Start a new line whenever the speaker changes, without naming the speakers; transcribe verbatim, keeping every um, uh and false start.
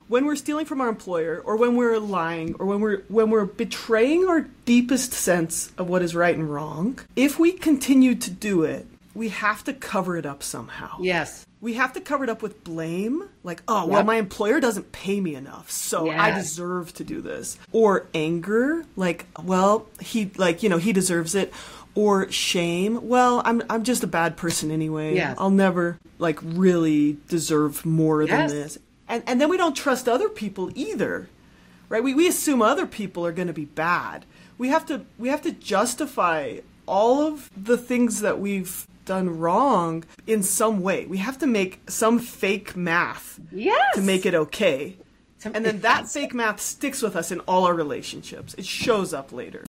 when we're stealing from our employer, or when we're lying, or when we're when we're betraying our deepest sense of what is right and wrong, if we continue to do it, we have to cover it up somehow.
Yes.
We have to cover it up with blame, like, oh, well,
Yep.
my employer doesn't pay me enough, so
Yes.
I deserve to do this. Or anger, like, well, he, like, you know, he deserves it. Or shame, well, I'm I'm just a bad person anyway.
Yes.
I'll never, like, really deserve more
Yes.
than this. And and then we don't trust other people either, right? We we assume other people are going to be bad. We have to we have to justify all of the things that we've done wrong in some way. We have to make some fake math
Yes.
to make it okay.
Some-
And then that fake math sticks with us in all our relationships. It shows up later.